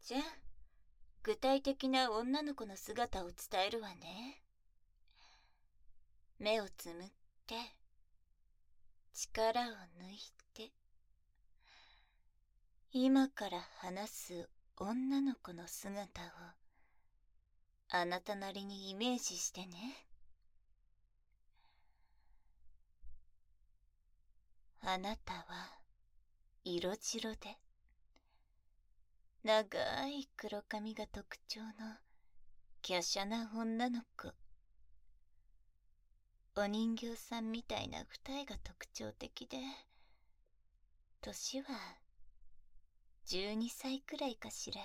じゃあ、具体的な女の子の姿を伝えるわね。目をつむって、力を抜いて、今から話す女の子の姿をあなたなりにイメージしてね。あなたは色白で長い黒髪が特徴の華奢な女の子。お人形さんみたいな二重が特徴的で、年は12歳くらいかしら。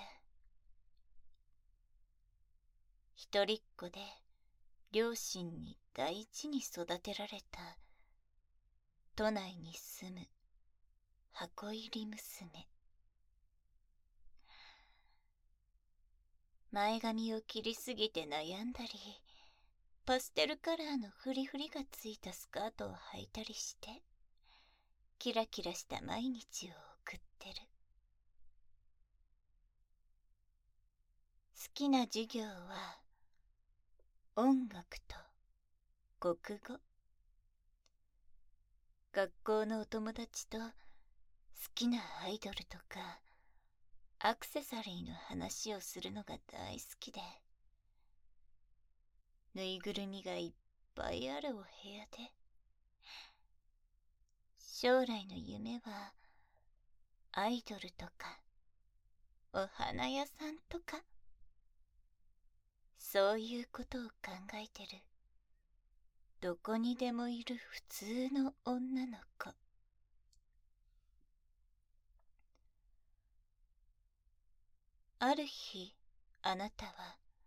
一人っ子で両親に大事に育てられた都内に住む箱入り娘。前髪を切りすぎて悩んだり、パステルカラーのフリフリがついたスカートを履いたりして、キラキラした毎日を送ってる。好きな授業は音楽と国語。学校のお友達と好きなアイドルとかアクセサリーの話をするのが大好きで、ぬいぐるみがいっぱいあるお部屋で、将来の夢はアイドルとかお花屋さんとか、そういうことを考えてるどこにでもいる普通の女の子。ある日、あなたは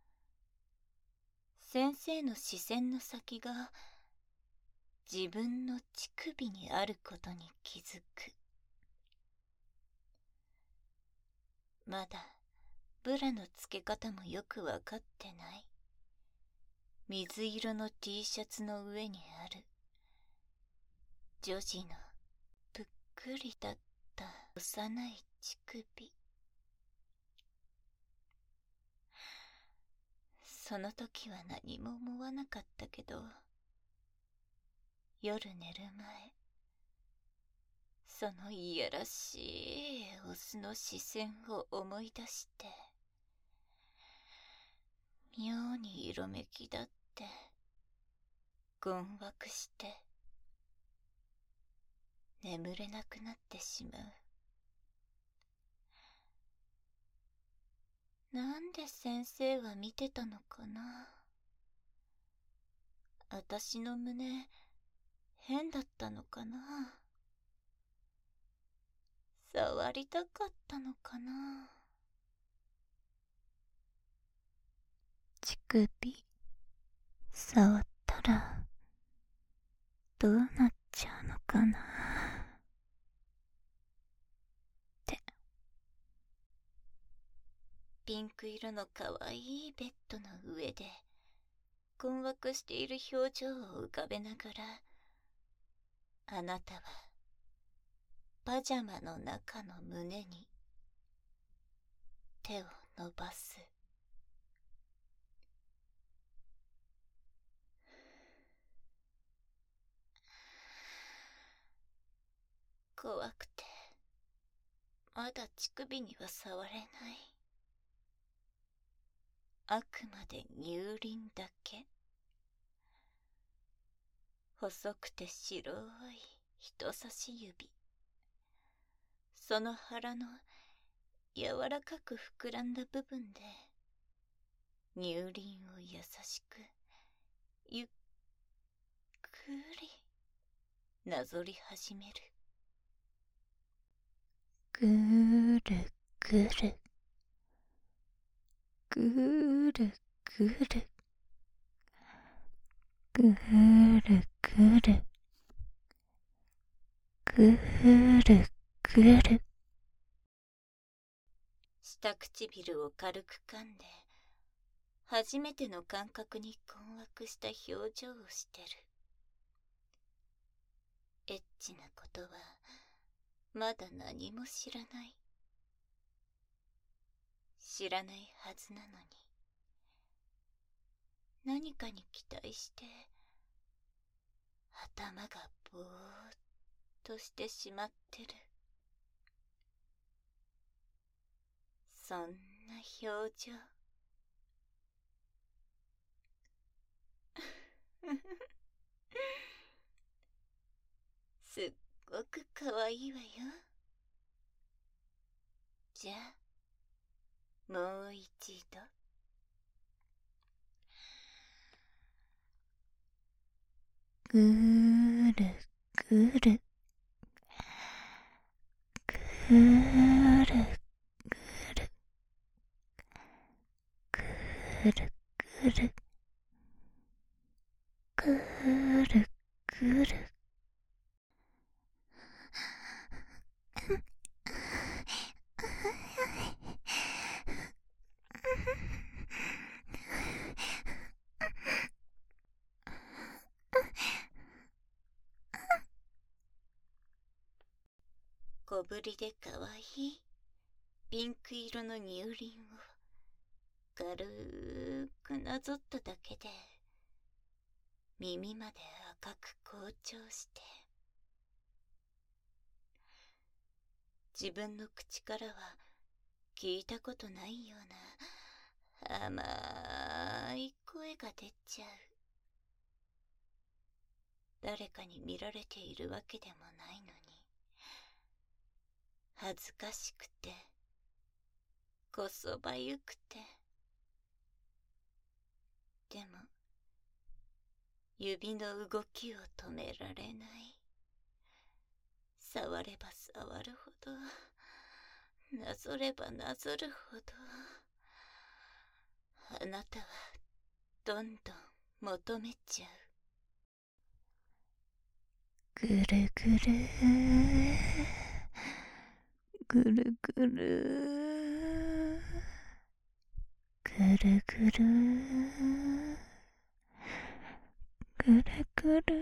先生の視線の先が自分の乳首にあることに気づく。まだブラの付け方もよくわかってない。水色の T シャツの上にある女児のぷっくりだった幼い乳首。その時は何も思わなかったけど、夜寝る前、そのいやらしいオスの視線を思い出して、妙に色めきだって困惑して眠れなくなってしまう。なんで先生は見てたのかな。あたしの胸変だったのかな。触りたかったのかな。乳首触ったらどうなっちゃうのかなって。ピンク色のかわいいベッドの上で困惑している表情を浮かべながら、あなたはパジャマの中の胸に手を伸ばす。怖くてまだ乳首には触れない。あくまで乳輪だけ。細くて白い人差し指。その腹の柔らかく膨らんだ部分で乳輪を優しくゆっくりなぞり始める。ぐるぐるぐるぐるぐるぐるぐるぐる。下唇を軽く噛んで、初めての感覚に困惑した表情をしてる。エッチなことはまだ何も知らない。 知らないはずなのに、何かに期待して頭がぼーっとしてしまってる。そんな表情。すっごくかわいいわよ。じゃあもう一度。ぐーるぐるぐーるぐるぐるぐるぐるぐる。小ぶりでかわいいピンク色の乳輪を軽くなぞっただけで耳まで赤く紅潮して、自分の口からは聞いたことないような甘い声が出ちゃう。誰かに見られているわけでもないのに、恥ずかしくてこそばゆくて。でも指の動きを止められない。触れば触るほど、なぞればなぞるほど、あなたはどんどん求めちゃう。ぐるぐるぐるぐるぐるぐるぐるぐる。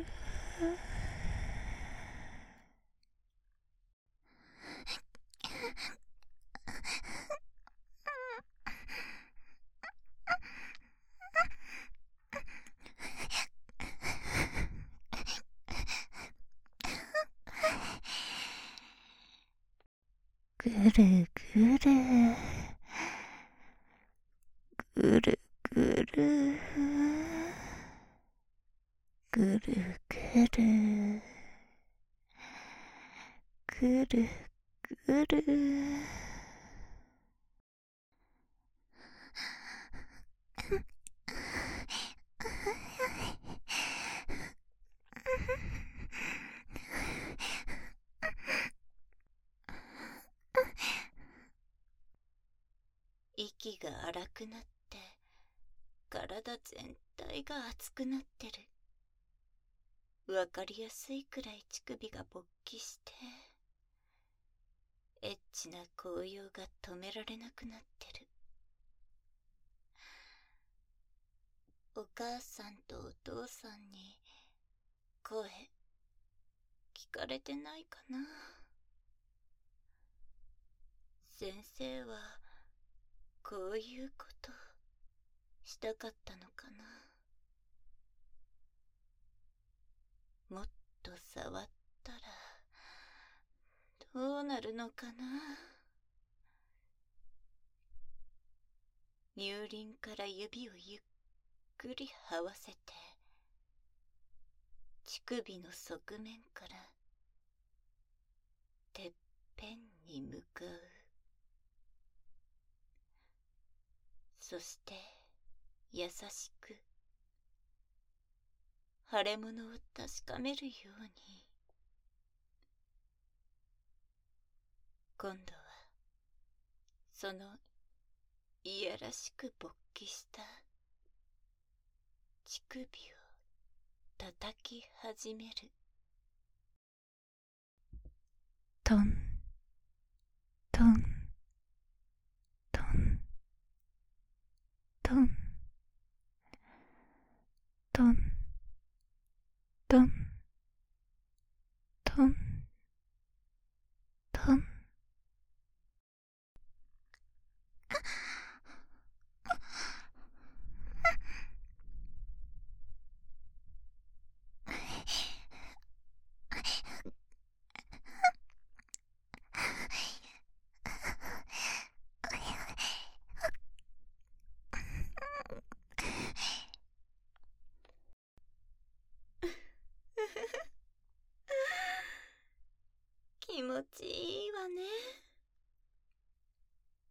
ぐるぐるぐるぐるぐるぐるぐるぐる。息が荒くなって体全体が熱くなってる。わかりやすいくらい乳首が勃起して、エッチな紅葉が止められなくなってる。お母さんとお父さんに声聞かれてないかな。先生はこういうことしたかったのかな。もっと触ったらどうなるのかな。乳輪から指をゆっくり這わせて、乳首の側面からてっぺんに向かう。そして優しく腫れ物を確かめるように、今度はそのいやらしく勃起した乳首を叩き始める。トントントントントントントントン。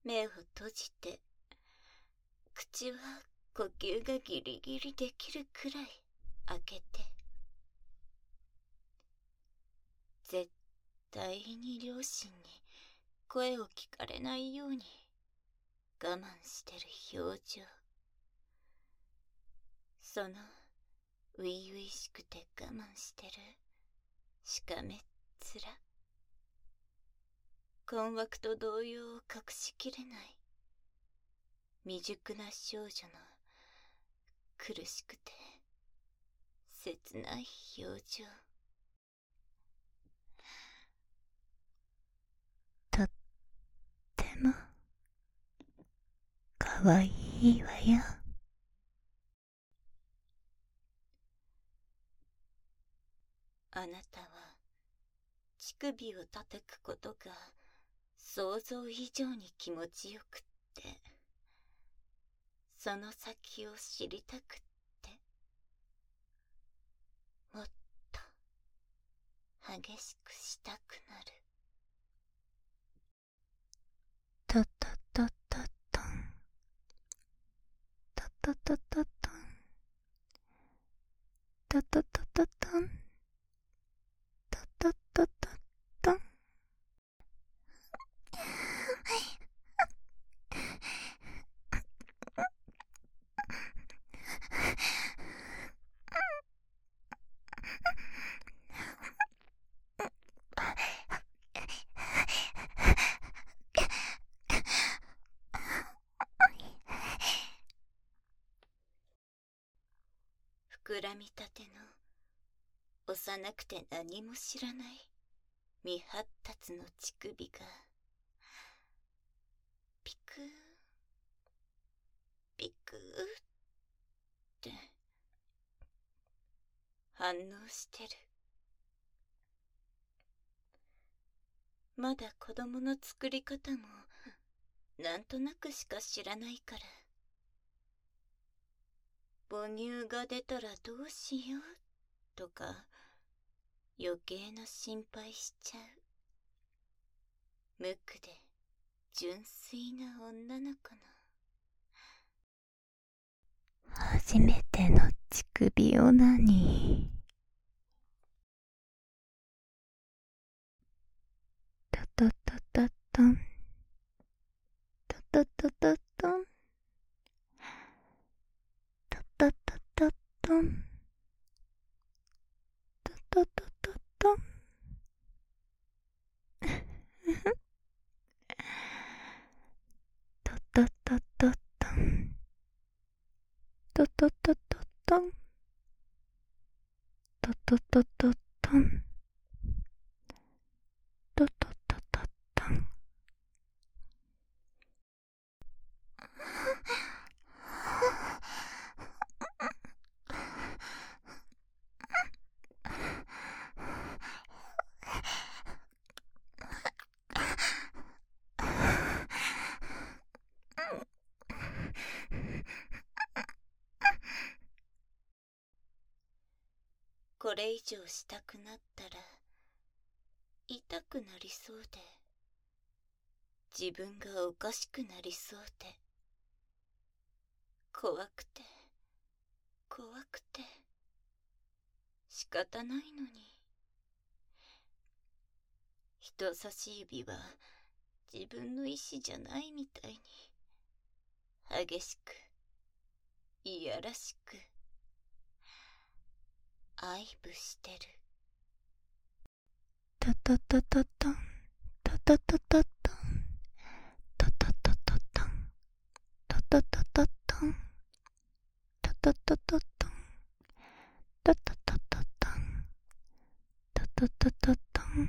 目を閉じて、口は呼吸がギリギリできるくらい開けて、絶対に両親に声を聞かれないように我慢してる表情。その初々しくて我慢してるしかめっ面。困惑と動揺を隠しきれない未熟な少女の苦しくて切ない表情。 とってもかわいいわよ。 あなたは乳首を叩くことが想像以上に気持ちよくって、その先を知りたくって、もっと激しくしたくなる。 トトトトトントトトトトントトトトトントトトトトン。 膨らみたての幼くて何も知らない未発達の乳首がピクーピクーって反応してる。まだ子供の作り方もなんとなくしか知らないから、母乳が出たらどうしようとか余計な心配しちゃう無垢で純粋な女の子の初めての乳首オナニー。トトトトトントトトトトントトトトトントトトトトン。トトトトトントトトトトントトトトトントトトトトン。 これ以上したくなったら痛くなりそうで、自分がおかしくなりそうで、怖くて怖くて仕方ないのに、人差し指は自分の意志じゃないみたいに激しくいやらしく愛撫してる。 トトトトトントトトトトントトトトトントトトトトントトトトトントトトトトントトトトトントトトトトン。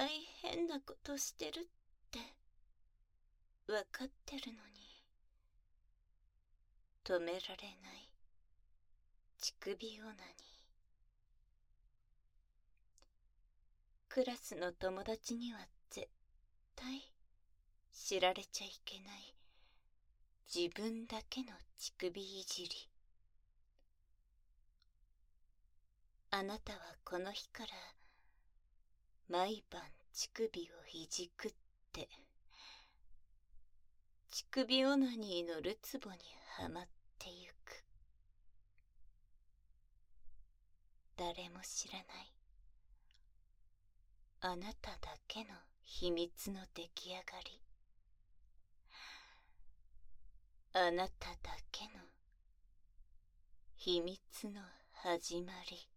大変なことしてるってわかってるのに止められない乳首オナニー。クラスの友達には絶対知られちゃいけない自分だけの乳首いじり。あなたはこの日から毎晩乳首をいじくって乳首オナニーのるつぼにはまってゆく。誰も知らないあなただけの秘密の出来上がり。あなただけの秘密の始まり。